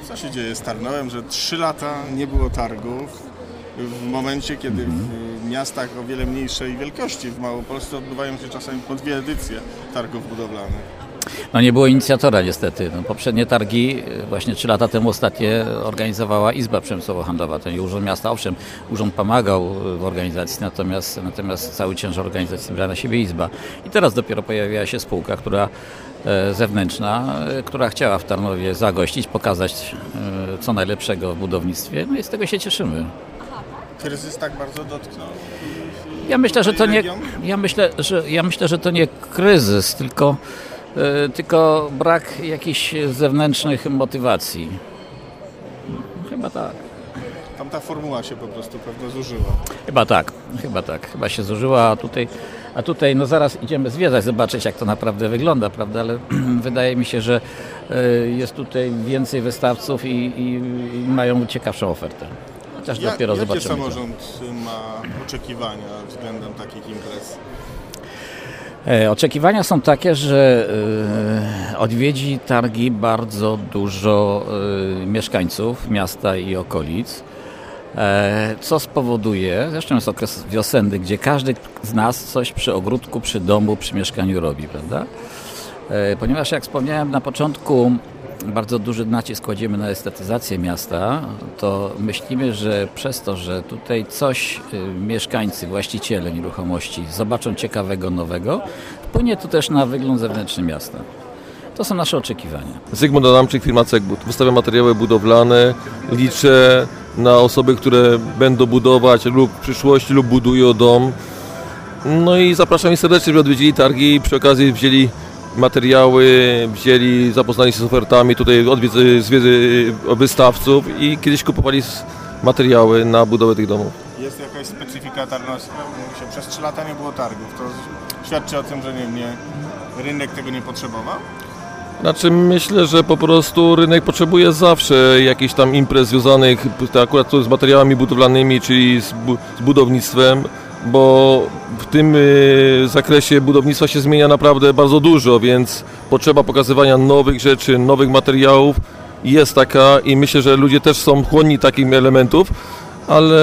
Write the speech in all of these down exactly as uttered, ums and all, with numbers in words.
Co się dzieje z Tarnowem, że trzy lata nie było targów w momencie, kiedy w miastach o wiele mniejszej wielkości w Małopolsce odbywają się czasami po dwie edycje targów budowlanych? No nie było inicjatora niestety. No, poprzednie targi, właśnie trzy lata temu ostatnie organizowała Izba Przemysłowo-Handlowa, ten Urząd Miasta. Owszem, urząd pomagał w organizacji, natomiast, natomiast cały ciężar organizacji brała na siebie Izba. I teraz dopiero pojawiła się spółka, która zewnętrzna, która chciała w Tarnowie zagościć, pokazać co najlepszego w budownictwie, no i z tego się cieszymy. Kryzys tak bardzo dotknął? Ja myślę, że to nie, ja myślę, że, ja myślę, że to nie kryzys, tylko, yy, tylko brak jakichś zewnętrznych motywacji. Chyba tak. Tam ta formuła się po prostu pewno zużyła. Chyba tak, chyba tak. Chyba się zużyła, a tutaj, a tutaj no zaraz idziemy zwiedzać, zobaczyć jak to naprawdę wygląda, prawda? Ale wydaje mi się, że yy, jest tutaj więcej wystawców i, i, i mają ciekawszą ofertę. Chociaż ja, dopiero jakie zobaczymy. samorząd ma oczekiwania względem takich imprez? E, oczekiwania są takie, że e, odwiedzi targi bardzo dużo e, mieszkańców miasta i okolic, e, co spowoduje, zresztą jest okres wiosenny, gdzie każdy z nas coś przy ogródku, przy domu, przy mieszkaniu robi, prawda? E, ponieważ jak wspomniałem na początku, bardzo duży nacisk kładziemy na estetyzację miasta, to myślimy, że przez to, że tutaj coś y, mieszkańcy, właściciele nieruchomości zobaczą ciekawego, nowego, wpłynie to też na wygląd zewnętrzny miasta. To są nasze oczekiwania. Zygmunt Adamczyk, firma Cegbud. Wystawiam materiały budowlane, liczę na osoby, które będą budować lub w przyszłości lub budują dom. No i zapraszam ich serdecznie, żeby odwiedzili targi i przy okazji wzięli materiały, wzięli, zapoznali się z ofertami, tutaj odwiedzy, zwiedzy wystawców i kiedyś kupowali materiały na budowę tych domów. Jest jakaś specyfika tarnowska? Mówi się, przez trzy lata nie było targów. To świadczy o tym, że nie, nie, rynek tego nie potrzebował? Znaczy myślę, że po prostu rynek potrzebuje zawsze jakichś tam imprez związanych akurat z materiałami budowlanymi, czyli z, bu- z budownictwem, bo w tym y, zakresie budownictwa się zmienia naprawdę bardzo dużo, więc potrzeba pokazywania nowych rzeczy, nowych materiałów jest taka i myślę, że ludzie też są chłonni takich elementów, ale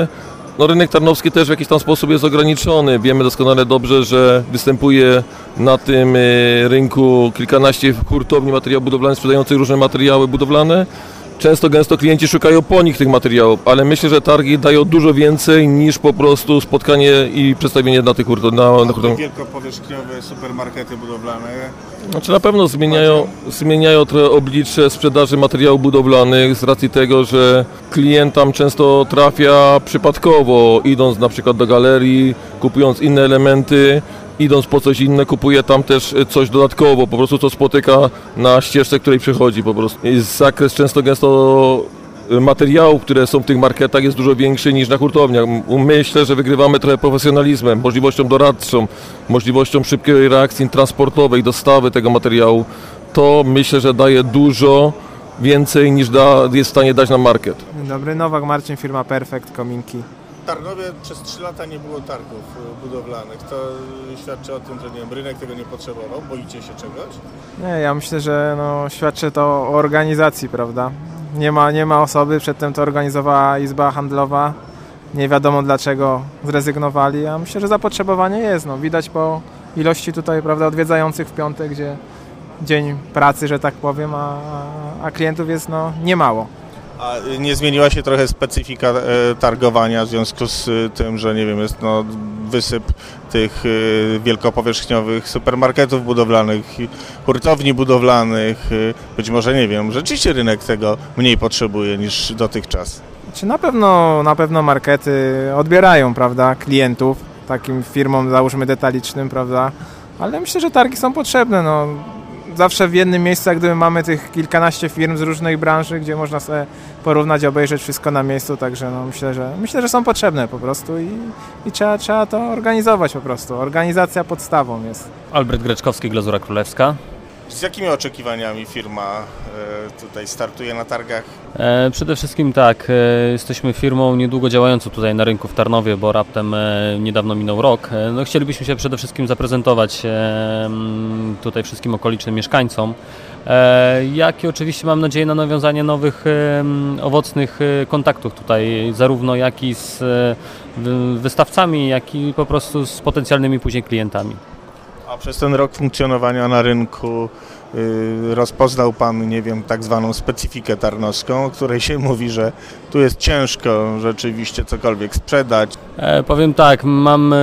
no, rynek tarnowski też w jakiś tam sposób jest ograniczony. Wiemy doskonale dobrze, że występuje na tym y, rynku kilkanaście hurtowni materiałów budowlanych sprzedających różne materiały budowlane. Często, gęsto klienci szukają po nich tych materiałów, ale myślę, że targi dają dużo więcej niż po prostu spotkanie i przedstawienie na tych hurtowniach. Na, na wielkopowierzchniowe supermarkety budowlane. Znaczy na pewno zmieniają, zmieniają trochę oblicze sprzedaży materiałów budowlanych z racji tego, że klient tam często trafia przypadkowo, idąc na przykład do galerii, kupując inne elementy, idąc po coś inne, kupuje tam też coś dodatkowo, po prostu to spotyka na ścieżce, której przychodzi po prostu. Jest zakres często gęsto materiałów, które są w tych marketach jest dużo większy niż na hurtowniach. Myślę, że wygrywamy trochę profesjonalizmem, możliwością doradczą, możliwością szybkiej reakcji transportowej, dostawy tego materiału. To myślę, że daje dużo więcej niż da, jest w stanie dać nam market. Dzień dobry, Nowak Marcin, firma Perfect, Kominki. W Tarnowie przez trzy lata nie było targów budowlanych. To świadczy o tym, że nie wiem, rynek tego nie potrzebował. Boicie się czegoś? Nie, ja myślę, że no, świadczy to o organizacji, prawda? Nie ma, nie ma osoby, przedtem to organizowała Izba Handlowa. Nie wiadomo dlaczego zrezygnowali, a myślę, że zapotrzebowanie jest. No, widać po ilości tutaj, prawda, odwiedzających w piątek, gdzie dzień pracy, że tak powiem, a, a klientów jest no, niemało. A nie zmieniła się trochę specyfika e, targowania w związku z e, tym, że nie wiem, jest no, wysyp tych e, wielkopowierzchniowych supermarketów budowlanych, hurtowni budowlanych, e, być może nie wiem, rzeczywiście rynek tego mniej potrzebuje niż dotychczas. Czy na pewno, na pewno markety odbierają, prawda, klientów takim firmom, załóżmy detalicznym, prawda, ale myślę, że targi są potrzebne, no. Zawsze w jednym miejscu, jak gdyby mamy tych kilkanaście firm z różnych branży, gdzie można sobie porównać, obejrzeć wszystko na miejscu, także no myślę, że myślę, że są potrzebne po prostu i, i trzeba, trzeba to organizować po prostu. Organizacja podstawą jest. Albert Greczkowski, Glazura Królewska. Z jakimi oczekiwaniami firma tutaj startuje na targach? E, przede wszystkim tak, e, jesteśmy firmą niedługo działającą tutaj na rynku w Tarnowie, bo raptem e, niedawno minął rok. E, no, chcielibyśmy się przede wszystkim zaprezentować e, tutaj wszystkim okolicznym mieszkańcom, e, jak i oczywiście mam nadzieję na nawiązanie nowych e, owocnych e, kontaktów tutaj, zarówno jak i z e, wystawcami, jak i po prostu z potencjalnymi później klientami. A przez ten rok funkcjonowania na rynku y, rozpoznał Pan, nie wiem, tak zwaną specyfikę tarnowską, o której się mówi, że tu jest ciężko rzeczywiście cokolwiek sprzedać. E, powiem tak, mam e,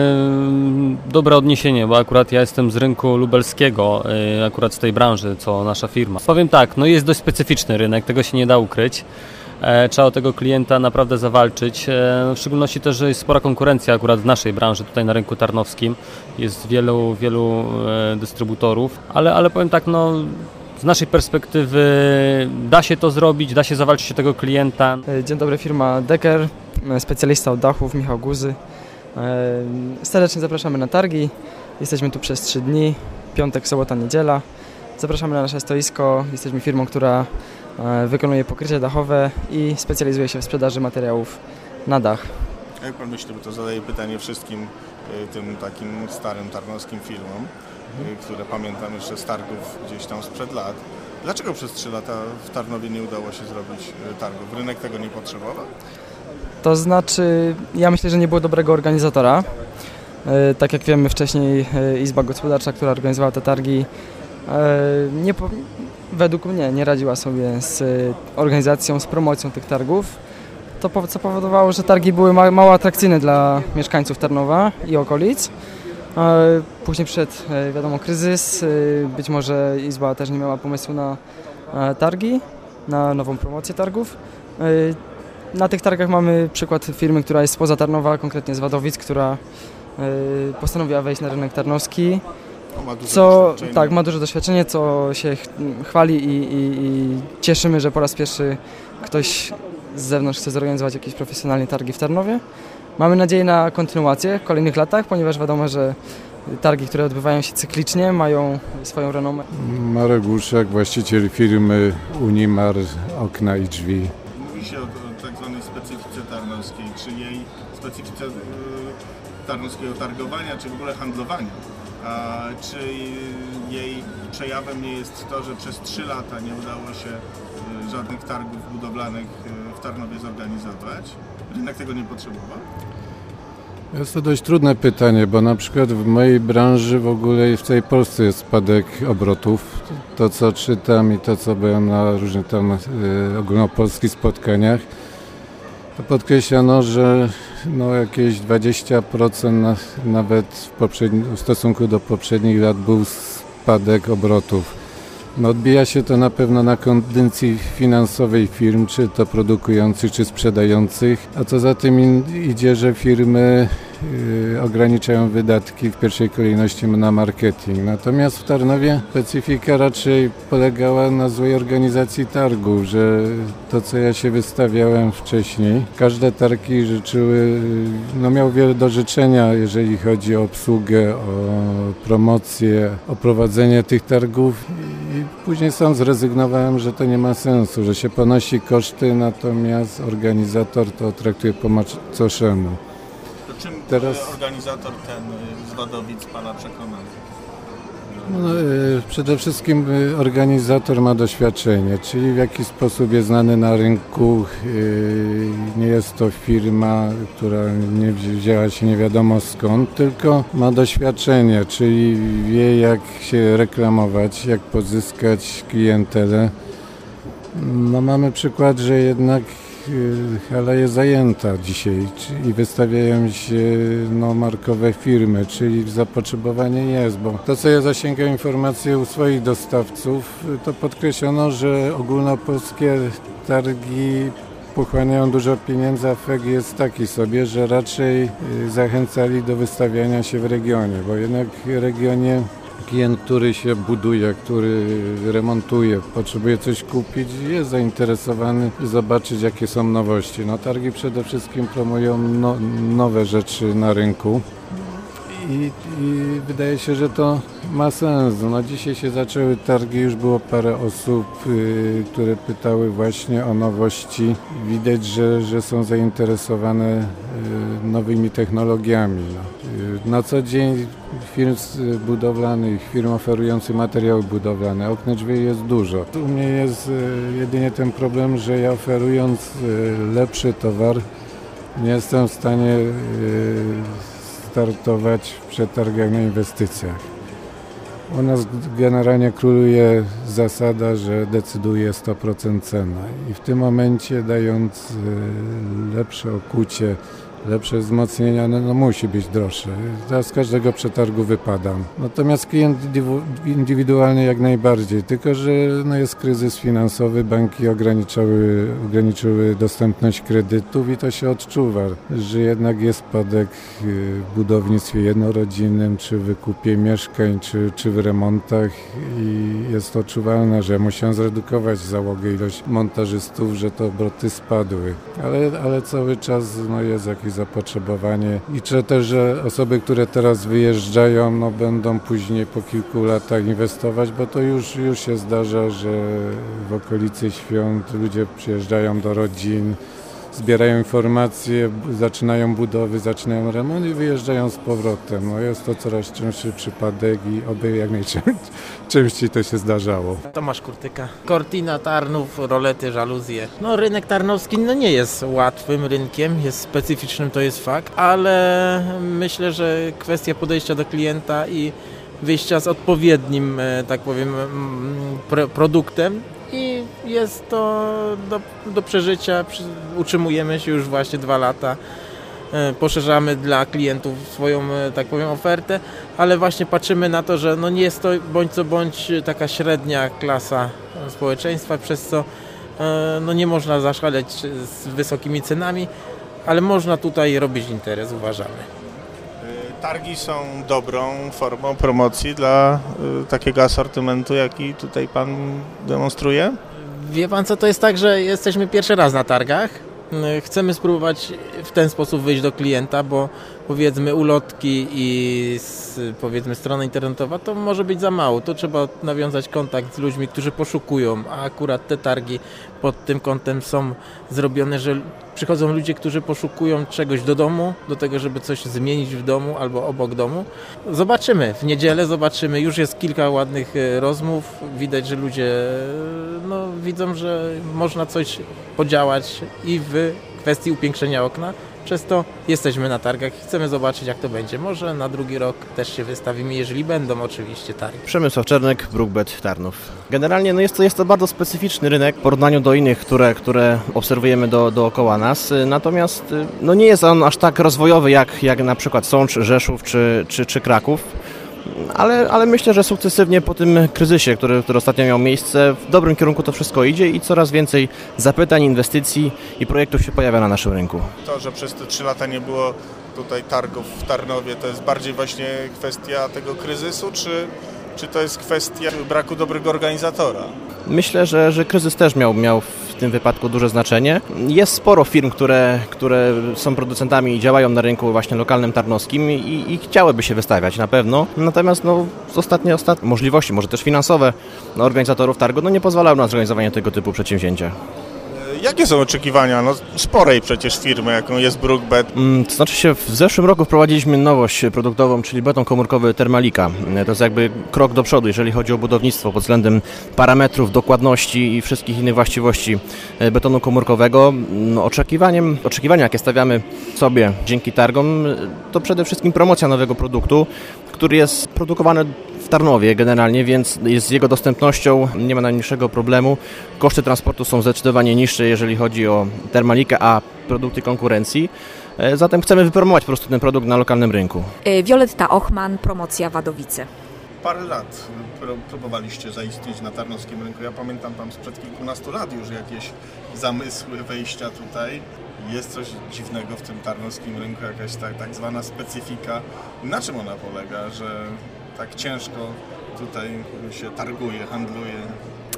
dobre odniesienie, bo akurat ja jestem z rynku lubelskiego, e, akurat z tej branży, co nasza firma. Powiem tak, no jest dość specyficzny rynek, tego się nie da ukryć. Trzeba o tego klienta naprawdę zawalczyć, w szczególności też, że jest spora konkurencja akurat w naszej branży, tutaj na rynku tarnowskim. Jest wielu, wielu dystrybutorów, ale, ale powiem tak, no z naszej perspektywy da się to zrobić, da się zawalczyć o tego klienta. Dzień dobry, firma Decker, specjalista od dachów, Michał Guzy. Serdecznie zapraszamy na targi, jesteśmy tu przez trzy dni, piątek, sobota, niedziela. Zapraszamy na nasze stoisko, jesteśmy firmą, która wykonuje pokrycie dachowe i specjalizuje się w sprzedaży materiałów na dach. Jak Pan myśli, bo to zadaję pytanie wszystkim tym takim starym tarnowskim firmom, mhm. które pamiętam jeszcze z targów gdzieś tam sprzed lat. Dlaczego przez trzy lata w Tarnowie nie udało się zrobić targów? Rynek tego nie potrzebował? To znaczy, ja myślę, że nie było dobrego organizatora. Tak jak wiemy wcześniej, Izba Gospodarcza, która organizowała te targi, nie po, według mnie nie radziła sobie z organizacją, z promocją tych targów, to co powodowało, że targi były ma, mało atrakcyjne dla mieszkańców Tarnowa i okolic. Później przyszedł, wiadomo, kryzys, być może Izba też nie miała pomysłu na targi, na nową promocję targów. Na tych targach mamy przykład firmy, która jest spoza Tarnowa, konkretnie z Wadowic, która postanowiła wejść na rynek tarnowski. Ma duże co tak, ma duże doświadczenie, co się chwali i, i, i cieszymy, że po raz pierwszy ktoś z zewnątrz chce zorganizować jakieś profesjonalne targi w Tarnowie. Mamy nadzieję na kontynuację w kolejnych latach, ponieważ wiadomo, że targi, które odbywają się cyklicznie, mają swoją renomę. Marek Głuszak, właściciel firmy Unimar Okna i Drzwi. Mówi się o tak zwanej specyfice tarnowskiej, czy jej specyfice tarnowskiego targowania, czy w ogóle handlowania. A czy jej przejawem nie jest to, że przez trzy lata nie udało się żadnych targów budowlanych w Tarnowie zorganizować? Rynek tego nie potrzebował? Jest to dość trudne pytanie, bo na przykład w mojej branży w ogóle i w całej Polsce jest spadek obrotów. To, co czytam i to, co byłem na różnych tam y, ogólnopolskich spotkaniach, to podkreślano, że no jakieś dwadzieścia procent na, nawet w, w stosunku do poprzednich lat był spadek obrotów. No odbija się to na pewno na kondycji finansowej firm, czy to produkujących, czy sprzedających, a co za tym idzie, że firmy y, ograniczają wydatki w pierwszej kolejności na marketing. Natomiast w Tarnowie specyfika raczej polegała na złej organizacji targów, że to, co ja się wystawiałem wcześniej, każde targi życzyły, no miał wiele do życzenia, jeżeli chodzi o obsługę, o promocję, o prowadzenie tych targów. I później sam zrezygnowałem, że to nie ma sensu, że się ponosi koszty, natomiast organizator to traktuje po macoszemu. To czym Teraz... organizator ten z Wadowic Pana przekonał? No, przede wszystkim organizator ma doświadczenie, czyli w jaki sposób jest znany na rynku. Nie jest to firma, która nie wzięła się nie wiadomo skąd, tylko ma doświadczenie, czyli wie, jak się reklamować, jak pozyskać klientelę. No, mamy przykład, że jednak hala jest zajęta dzisiaj i wystawiają się no, markowe firmy, czyli zapotrzebowanie jest, bo to, co ja zasięgam informacje u swoich dostawców, to podkreślono, że ogólnopolskie targi pochłaniają dużo pieniędzy, a efekt jest taki sobie, że raczej zachęcali do wystawiania się w regionie, bo jednak w regionie klient, który się buduje, który remontuje, potrzebuje coś kupić, jest zainteresowany zobaczyć, jakie są nowości. No, targi przede wszystkim promują no, nowe rzeczy na rynku i, i wydaje się, że to Ma sens. No dzisiaj się zaczęły targi, już było parę osób, yy, które pytały właśnie o nowości. Widać, że, że są zainteresowane yy, nowymi technologiami. No. Yy, na co dzień firm budowlanych, firm oferujących materiały budowlane, okna drzwi jest dużo. U mnie jest yy, jedynie ten problem, że ja oferując yy, lepszy towar, nie jestem w stanie yy, startować w przetargach na inwestycjach. U nas generalnie króluje zasada, że decyduje sto procent cena i w tym momencie dając lepsze okucie, lepsze wzmocnienia, no, no musi być droższe. Teraz z każdego przetargu wypadam. Natomiast klient indywidualny jak najbardziej, tylko że no jest kryzys finansowy, banki ograniczały, ograniczyły dostępność kredytów i to się odczuwa, że jednak jest spadek w budownictwie jednorodzinnym, czy w wykupie mieszkań, czy, czy w remontach i jest to odczuwalne, że musiałem zredukować załogę, ilość montażystów, że te obroty spadły. Ale, ale cały czas no, jest jakiś zapotrzebowanie i czy też, że osoby, które teraz wyjeżdżają, no będą później po kilku latach inwestować, bo to już, już się zdarza, że w okolicy świąt ludzie przyjeżdżają do rodzin, zbierają informacje, zaczynają budowy, zaczynają remont i wyjeżdżają z powrotem. No jest to coraz częstszy przypadek i oby jak najczęściej to się zdarzało. Tomasz Kurtyka. Cortina, Tarnów, rolety, żaluzje. No rynek tarnowski no nie jest łatwym rynkiem, jest specyficznym, to jest fakt, ale myślę, że kwestia podejścia do klienta i wyjścia z odpowiednim, tak powiem, produktem i jest to do, do przeżycia. Utrzymujemy się już właśnie dwa lata. Poszerzamy dla klientów swoją, tak powiem, ofertę, ale właśnie patrzymy na to, że no nie jest to bądź co bądź taka średnia klasa społeczeństwa, przez co no nie można zaszaleć z wysokimi cenami, ale można tutaj robić interes, uważamy. Targi są dobrą formą promocji dla y, takiego asortymentu, jaki tutaj Pan demonstruje? Wie Pan co, to jest tak, że jesteśmy pierwszy raz na targach. Chcemy spróbować w ten sposób wyjść do klienta, bo powiedzmy ulotki i powiedzmy strona internetowa to może być za mało. To trzeba nawiązać kontakt z ludźmi, którzy poszukują, a akurat te targi pod tym kątem są zrobione, że przychodzą ludzie, którzy poszukują czegoś do domu, do tego, żeby coś zmienić w domu albo obok domu. Zobaczymy, w niedzielę zobaczymy, już jest kilka ładnych rozmów, widać, że ludzie no, widzą, że można coś podziałać i w kwestii upiększenia okna. Przez to jesteśmy na targach i chcemy zobaczyć, jak to będzie. Może na drugi rok też się wystawimy, jeżeli będą oczywiście targi. Przemysław Czernek, Brookbet, Tarnów. Generalnie no jest, to, jest to bardzo specyficzny rynek w porównaniu do innych, które, które obserwujemy do, dookoła nas. Natomiast no nie jest on aż tak rozwojowy jak, jak na przykład Sącz, Rzeszów czy, czy, czy Kraków. Ale, ale myślę, że sukcesywnie po tym kryzysie, który, który ostatnio miał miejsce, w dobrym kierunku to wszystko idzie i coraz więcej zapytań, inwestycji i projektów się pojawia na naszym rynku. To, że przez te trzy lata nie było tutaj targów w Tarnowie, to jest bardziej właśnie kwestia tego kryzysu, czy, czy to jest kwestia braku dobrego organizatora? Myślę, że, że kryzys też miał, miał w tym wypadku duże znaczenie. Jest sporo firm, które, które są producentami i działają na rynku właśnie lokalnym tarnowskim i, i chciałyby się wystawiać na pewno. Natomiast no, ostatnie, ostatnie możliwości, może też finansowe no, organizatorów targu no, nie pozwalają na zorganizowanie tego typu przedsięwzięcia. Jakie są oczekiwania no, sporej przecież firmy, jaką jest Brookbet? To znaczy się, w zeszłym roku wprowadziliśmy nowość produktową, czyli beton komórkowy Thermalika. To jest jakby krok do przodu, jeżeli chodzi o budownictwo pod względem parametrów, dokładności i wszystkich innych właściwości betonu komórkowego. No, oczekiwaniem, oczekiwania, jakie stawiamy sobie dzięki targom, to przede wszystkim promocja nowego produktu, który jest produkowany w Tarnowie generalnie, więc z jego dostępnością nie ma najmniejszego problemu. Koszty transportu są zdecydowanie niższe, jeżeli chodzi o Thermalikę, a produkty konkurencji. Zatem chcemy wypromować po prostu ten produkt na lokalnym rynku. Violetta Ochman, promocja Wadowice. Parę lat próbowaliście zaistnieć na tarnowskim rynku. Ja pamiętam tam sprzed kilkunastu lat już jakieś zamysły wejścia tutaj. Jest coś dziwnego w tym tarnowskim rynku, jakaś tak, tak zwana specyfika. Na czym ona polega, że tak ciężko tutaj się targuje, handluje?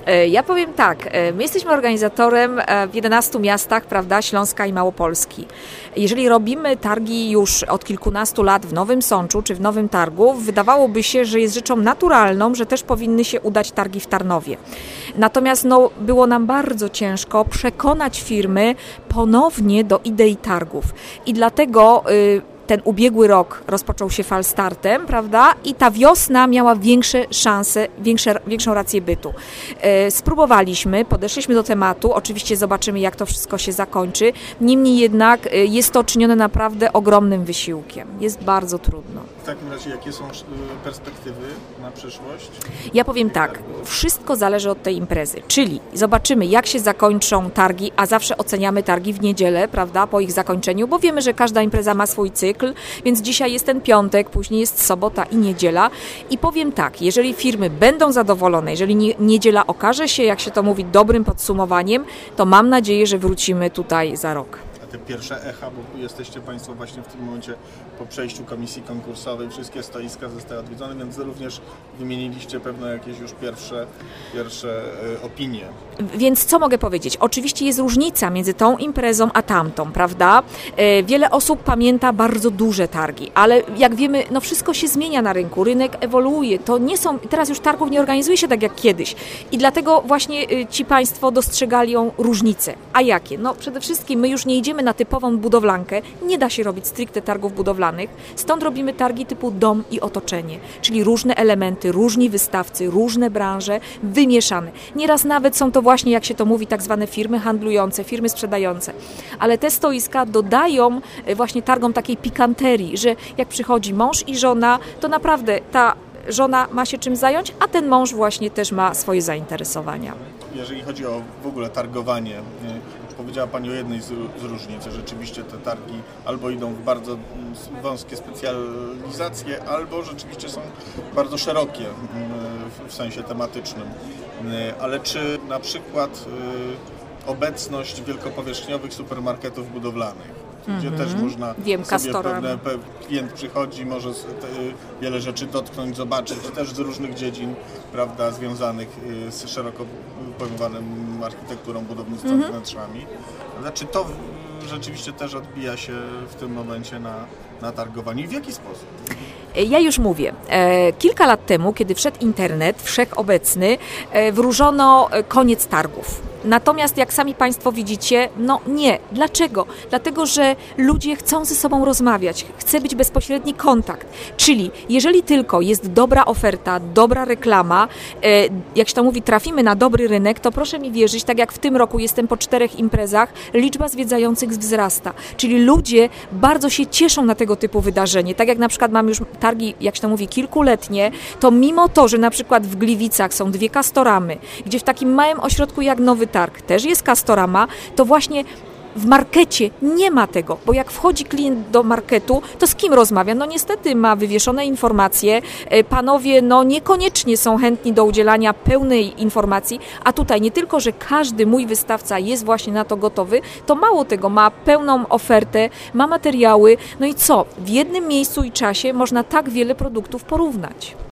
Ja powiem tak, my jesteśmy organizatorem w jedenastu miastach, prawda, Śląska i Małopolski. Jeżeli robimy targi już od kilkunastu lat w Nowym Sączu czy w Nowym Targu, wydawałoby się, że jest rzeczą naturalną, że też powinny się udać targi w Tarnowie. Natomiast no, było nam bardzo ciężko przekonać firmy ponownie do idei targów i dlatego y, ten ubiegły rok rozpoczął się falstartem, prawda? I ta wiosna miała większe szanse, większe, większą rację bytu. E, spróbowaliśmy, podeszliśmy do tematu, oczywiście zobaczymy, jak to wszystko się zakończy. Niemniej jednak e, jest to czynione naprawdę ogromnym wysiłkiem. Jest bardzo trudno. W takim razie, jakie są perspektywy na przyszłość? Ja powiem tak, wszystko zależy od tej imprezy, czyli zobaczymy, jak się zakończą targi, a zawsze oceniamy targi w niedzielę, prawda, po ich zakończeniu, bo wiemy, że każda impreza ma swój cykl, więc dzisiaj jest ten piątek, później jest sobota i niedziela i powiem tak, jeżeli firmy będą zadowolone, jeżeli nie, niedziela okaże się, jak się to mówi, dobrym podsumowaniem, to mam nadzieję, że wrócimy tutaj za rok. Te pierwsze echa, bo jesteście Państwo właśnie w tym momencie po przejściu komisji konkursowej, wszystkie stoiska zostały odwiedzone, więc również wymieniliście pewne jakieś już pierwsze, pierwsze y, opinie. Więc co mogę powiedzieć? Oczywiście jest różnica między tą imprezą a tamtą, prawda? E, wiele osób pamięta bardzo duże targi, ale jak wiemy, no wszystko się zmienia na rynku, rynek ewoluuje, to nie są, teraz już targów nie organizuje się tak jak kiedyś i dlatego właśnie y, ci Państwo dostrzegali ją różnicę. A jakie? No przede wszystkim my już nie idziemy na typową budowlankę, nie da się robić stricte targów budowlanych, stąd robimy targi typu dom i otoczenie, czyli różne elementy, różni wystawcy, różne branże, wymieszane. Nieraz nawet są to właśnie, jak się to mówi, tak zwane firmy handlujące, firmy sprzedające, ale te stoiska dodają właśnie targom takiej pikanterii, że jak przychodzi mąż i żona, to naprawdę ta żona ma się czym zająć, a ten mąż właśnie też ma swoje zainteresowania. Jeżeli chodzi o w ogóle targowanie, powiedziała Pani o jednej z, z różnic, że rzeczywiście te targi albo idą w bardzo wąskie specjalizacje, albo rzeczywiście są bardzo szerokie w, w sensie tematycznym. Ale czy na przykład obecność wielkopowierzchniowych supermarketów budowlanych, gdzie mm-hmm. też można Wiem, sobie pewne, pe, klient przychodzi, może te, wiele rzeczy dotknąć, zobaczyć, też z różnych dziedzin, prawda, związanych z szeroko pojmowaną architekturą, budownictwem, mm-hmm. wnętrzami. Znaczy to rzeczywiście też odbija się w tym momencie na, na targowaniu. I w jaki sposób? Ja już mówię, e, kilka lat temu, kiedy wszedł internet, wszechobecny, e, wróżono koniec targów. Natomiast jak sami Państwo widzicie, no nie. Dlaczego? Dlatego, że ludzie chcą ze sobą rozmawiać, chce być bezpośredni kontakt. Czyli jeżeli tylko jest dobra oferta, dobra reklama, e, jak się to mówi, trafimy na dobry rynek, to proszę mi wierzyć, tak jak w tym roku jestem po czterech imprezach, liczba zwiedzających wzrasta. Czyli ludzie bardzo się cieszą na tego typu wydarzenie. Tak jak na przykład mam już targi, jak się to mówi, kilkuletnie, to mimo to, że na przykład w Gliwicach są dwie Castoramy, gdzie w takim małym ośrodku jak Nowy Targ też jest Castorama, to właśnie w markecie nie ma tego, bo jak wchodzi klient do marketu, to z kim rozmawia? No niestety ma wywieszone informacje, panowie no niekoniecznie są chętni do udzielania pełnej informacji, a tutaj nie tylko, że każdy mój wystawca jest właśnie na to gotowy, to mało tego, ma pełną ofertę, ma materiały, no i co? W jednym miejscu i czasie można tak wiele produktów porównać.